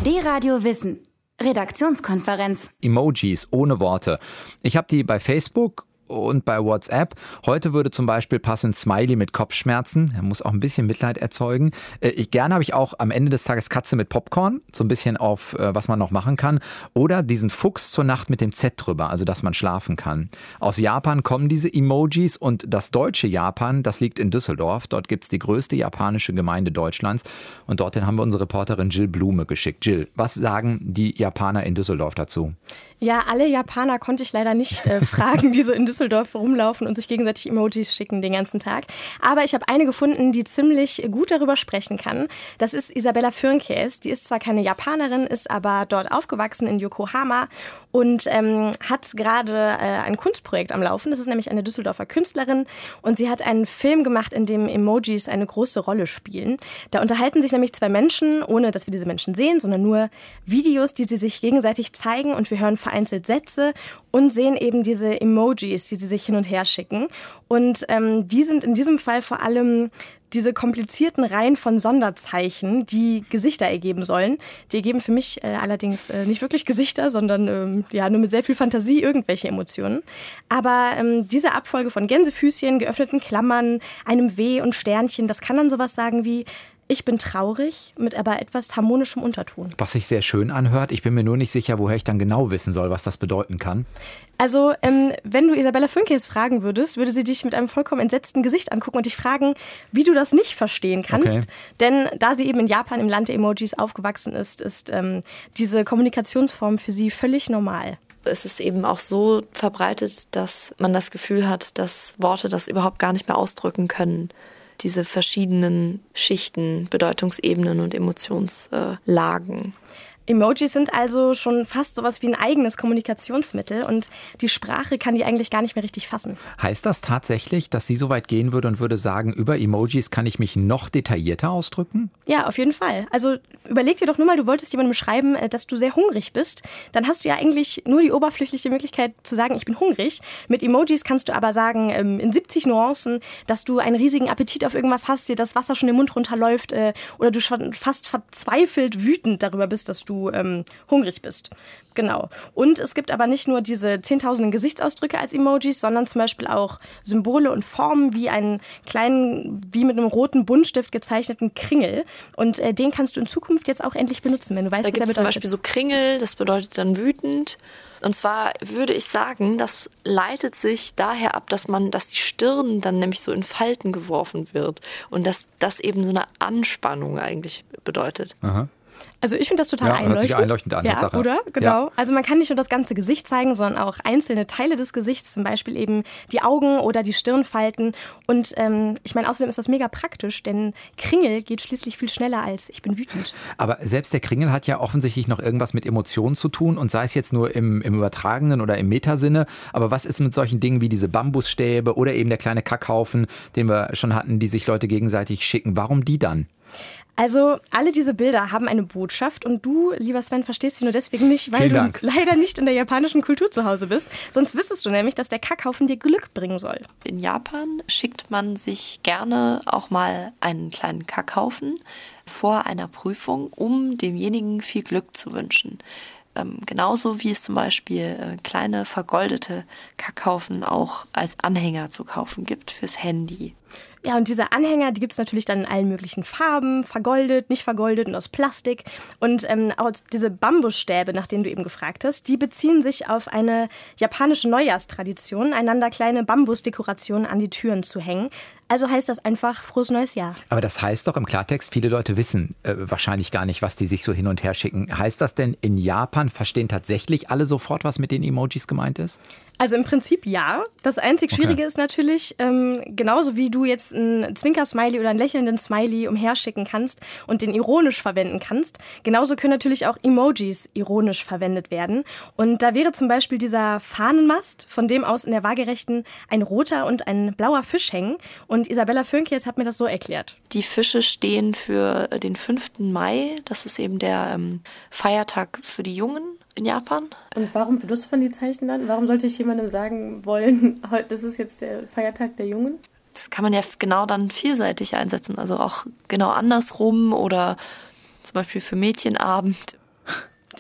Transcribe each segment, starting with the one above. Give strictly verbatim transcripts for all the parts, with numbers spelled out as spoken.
D-Radio Wissen. Redaktionskonferenz. Emojis ohne Worte. Ich habe die bei Facebook und bei WhatsApp. Heute würde zum Beispiel passen Smiley mit Kopfschmerzen. Er muss auch ein bisschen Mitleid erzeugen. Ich, gerne habe ich auch am Ende des Tages Katze mit Popcorn. So ein bisschen auf, was man noch machen kann. Oder diesen Fuchs zur Nacht mit dem Z drüber, also dass man schlafen kann. Aus Japan kommen diese Emojis und das deutsche Japan, das liegt in Düsseldorf. Dort gibt es die größte japanische Gemeinde Deutschlands. Und dorthin haben wir unsere Reporterin Jill Blume geschickt. Jill, was sagen die Japaner in Düsseldorf dazu? Ja, alle Japaner konnte ich leider nicht äh, fragen, die so in Düsseldorf rumlaufen und sich gegenseitig Emojis schicken den ganzen Tag. Aber ich habe eine gefunden, die ziemlich gut darüber sprechen kann. Das ist Isabella Fürnkäs. Die ist zwar keine Japanerin, ist aber dort aufgewachsen in Yokohama und ähm, hat gerade äh, ein Kunstprojekt am Laufen. Das ist nämlich eine Düsseldorfer Künstlerin und sie hat einen Film gemacht, in dem Emojis eine große Rolle spielen. Da unterhalten sich nämlich zwei Menschen, ohne dass wir diese Menschen sehen, sondern nur Videos, die sie sich gegenseitig zeigen und wir hören vereinzelt Sätze und sehen eben diese Emojis, die sie sich hin und her schicken. Und ähm, die sind in diesem Fall vor allem diese komplizierten Reihen von Sonderzeichen, die Gesichter ergeben sollen. Die ergeben für mich äh, allerdings äh, nicht wirklich Gesichter, sondern ähm, ja nur mit sehr viel Fantasie irgendwelche Emotionen. Aber ähm, diese Abfolge von Gänsefüßchen, geöffneten Klammern, einem W und Sternchen, das kann dann sowas sagen wie: Ich bin traurig, mit aber etwas harmonischem Unterton. Was sich sehr schön anhört. Ich bin mir nur nicht sicher, woher ich dann genau wissen soll, was das bedeuten kann. Also, ähm, wenn du Isabella Fürnkäs fragen würdest, würde sie dich mit einem vollkommen entsetzten Gesicht angucken und dich fragen, wie du das nicht verstehen kannst. Okay. Denn da sie eben in Japan im Land der Emojis aufgewachsen ist, ist ähm, diese Kommunikationsform für sie völlig normal. Es ist eben auch so verbreitet, dass man das Gefühl hat, dass Worte das überhaupt gar nicht mehr ausdrücken können. Diese verschiedenen Schichten, Bedeutungsebenen und Emotionslagen. Emojis sind also schon fast sowas wie ein eigenes Kommunikationsmittel und die Sprache kann die eigentlich gar nicht mehr richtig fassen. Heißt das tatsächlich, dass sie so weit gehen würde und würde sagen, über Emojis kann ich mich noch detaillierter ausdrücken? Ja, auf jeden Fall. Also überleg dir doch nur mal, du wolltest jemandem schreiben, dass du sehr hungrig bist. Dann hast du ja eigentlich nur die oberflächliche Möglichkeit zu sagen, ich bin hungrig. Mit Emojis kannst du aber sagen, in siebzig Nuancen, dass du einen riesigen Appetit auf irgendwas hast, dir das Wasser schon den Mund runterläuft oder du schon fast verzweifelt wütend darüber bist, dass du du ähm, hungrig bist. Genau. Und es gibt aber nicht nur diese zehntausenden Gesichtsausdrücke als Emojis, sondern zum Beispiel auch Symbole und Formen wie einen kleinen, wie mit einem roten Buntstift gezeichneten Kringel. Und äh, den kannst du in Zukunft jetzt auch endlich benutzen, wenn du weißt, da was er bedeutet. Da gibt es zum Beispiel so Kringel, das bedeutet dann wütend. Und zwar würde ich sagen, das leitet sich daher ab, dass man, dass die Stirn dann nämlich so in Falten geworfen wird. Und dass das eben so eine Anspannung eigentlich bedeutet. Aha. Also ich finde das total ja, einleuchtend. Hört sich einleuchtend an, ja, Tatsache. Oder? Genau. Ja. Also man kann nicht nur das ganze Gesicht zeigen, sondern auch einzelne Teile des Gesichts, zum Beispiel eben die Augen oder die Stirnfalten. Und ähm, ich meine, außerdem ist das mega praktisch, denn Kringel geht schließlich viel schneller als ich bin wütend. Aber selbst der Kringel hat ja offensichtlich noch irgendwas mit Emotionen zu tun und sei es jetzt nur im, im übertragenen oder im Metasinne. Aber was ist mit solchen Dingen wie diese Bambusstäbe oder eben der kleine Kackhaufen, den wir schon hatten, die sich Leute gegenseitig schicken? Warum die dann? Also alle diese Bilder haben eine Botschaft und du, lieber Sven, verstehst sie nur deswegen nicht, weil Vielen du Dank. leider nicht in der japanischen Kultur zu Hause bist. Sonst wüsstest du nämlich, dass der Kackhaufen dir Glück bringen soll. In Japan schickt man sich gerne auch mal einen kleinen Kackhaufen vor einer Prüfung, um demjenigen viel Glück zu wünschen. Ähm, genauso wie es zum Beispiel äh, kleine vergoldete Kackhaufen auch als Anhänger zu kaufen gibt fürs Handy. Ja, und diese Anhänger, die gibt es natürlich dann in allen möglichen Farben, vergoldet, nicht vergoldet und aus Plastik. Und ähm, auch diese Bambusstäbe, nach denen du eben gefragt hast, die beziehen sich auf eine japanische Neujahrstradition, einander kleine Bambusdekorationen an die Türen zu hängen. Also heißt das einfach frohes neues Jahr. Aber das heißt doch im Klartext, viele Leute wissen äh, wahrscheinlich gar nicht, was die sich so hin und her schicken. Heißt das denn, in Japan verstehen tatsächlich alle sofort, was mit den Emojis gemeint ist? Also im Prinzip ja. Das einzig Schwierige okay. ist natürlich, ähm, genauso wie du jetzt einen Zwinker-Smiley oder einen lächelnden Smiley umherschicken kannst und den ironisch verwenden kannst, genauso können natürlich auch Emojis ironisch verwendet werden. Und da wäre zum Beispiel dieser Fahnenmast, von dem aus in der Waagerechten ein roter und ein blauer Fisch hängen. Und Isabella Fürnkäs hat mir das so erklärt. Die Fische stehen für den fünften Mai. Das ist eben der ähm, Feiertag für die Jungen in Japan. Und warum benutzt man die Zeichen dann? Warum sollte ich jemandem sagen wollen, das ist jetzt der Feiertag der Jungen? Das kann man ja genau dann vielseitig einsetzen. Also auch genau andersrum oder zum Beispiel für Mädchenabend.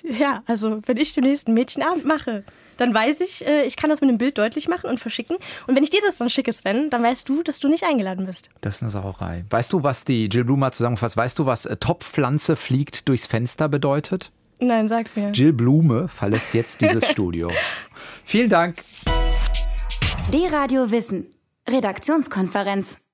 Ja, also wenn ich demnächst einen Mädchenabend mache, dann weiß ich, ich kann das mit einem Bild deutlich machen und verschicken. Und wenn ich dir das dann schicke, Sven, dann weißt du, dass du nicht eingeladen bist. Das ist eine Sauerei. Weißt du, was die Jill Blume zusammenfasst? Weißt du, was Topfpflanze fliegt durchs Fenster bedeutet? Nein, sag's mir. Jill Blume verlässt jetzt dieses Studio. Vielen Dank. D-Radio Wissen. Redaktionskonferenz.